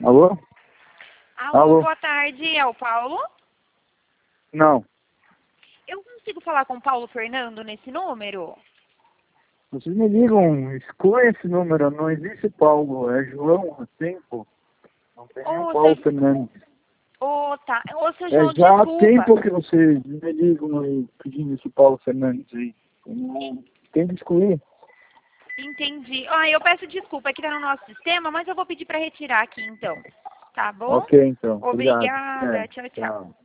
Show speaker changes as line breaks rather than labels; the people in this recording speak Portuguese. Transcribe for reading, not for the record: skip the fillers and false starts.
Alô?
Alô, boa tarde, é o Paulo?
Não.
Eu consigo falar com o Paulo Fernando nesse número?
Vocês me ligam, exclui esse número, não existe Paulo, é João há tempo. Não tem nenhum Paulo Fernandes.
Tá. Ô, seu João,
Já há
desculpa.
tempo que vocês me ligam aí pedindo esse Paulo Fernandes aí. Tem que excluir.
Entendi. Eu peço desculpa, é que tá no nosso sistema, mas eu vou pedir para retirar aqui então. Tá bom?
Ok, então.
Obrigada.
Obrigado.
Tchau, tchau.
Tchau.